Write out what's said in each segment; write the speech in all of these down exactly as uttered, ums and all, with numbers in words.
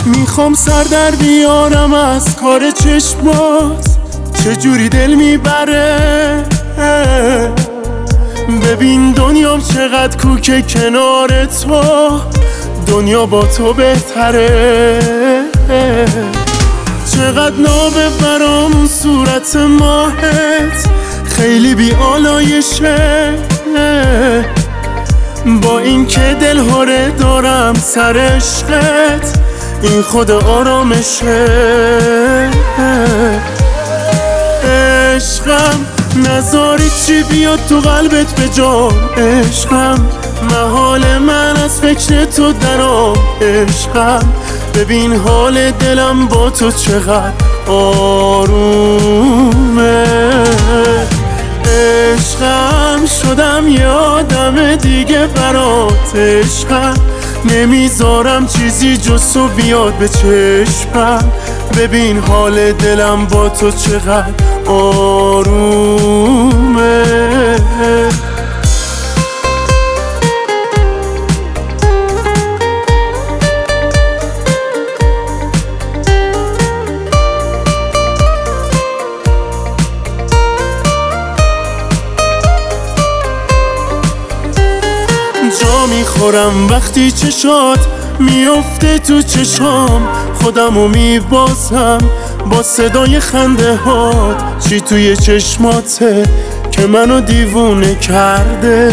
میخوام سر در بیارم از کار چشمات، چجوری دل میبره. ببین دنیام چقدر کوکه کنار تو، دنیا با تو بهتره. چقدر نابه برام صورت ماهت، خیلی بی آلایشه. با این که دل هاره دارم سر عشقت، این خود آرامشه. عشقم نذاری چی بیاد تو قلبت به جان. عشقم محال من از فکر تو درام. عشقم ببین حال دلم با تو چقدر آرومه. عشقم شدم یه آدم دیگه برات. عشقم نمیذارم چیزی جز تو بیاد به چشمم. ببین حال دلم با تو چقدر آرومه. جا میخورم وقتی چشات میفته تو چشام، خودمو میبازم با صدای خنده هات. چی توی چشماته که منو دیوونه کرده.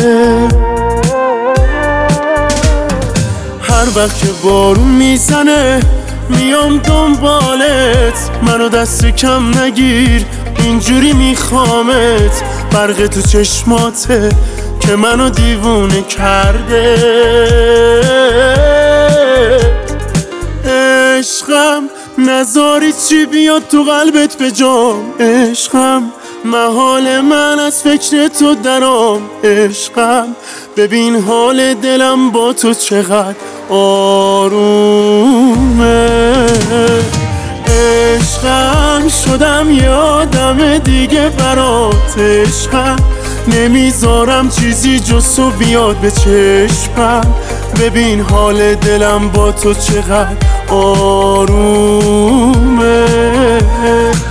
هر وقت که بارون میزنه میام دنبالت، منو دست کم نگیر اینجوری میخوامت. برق تو چشماته که منو دیوونه کرده. عشقم نذاری چی بیاد تو قلبت به جام. عشقم محال من از فکر تو درام. عشقم ببین حال دلم با تو چقدر آرومه. عشقم شدم یه آدم دیگه برات. عشقم نمیذارم چیزی جز تو بیاد به چشمم. ببین حال دلم با تو چقدر آرومه.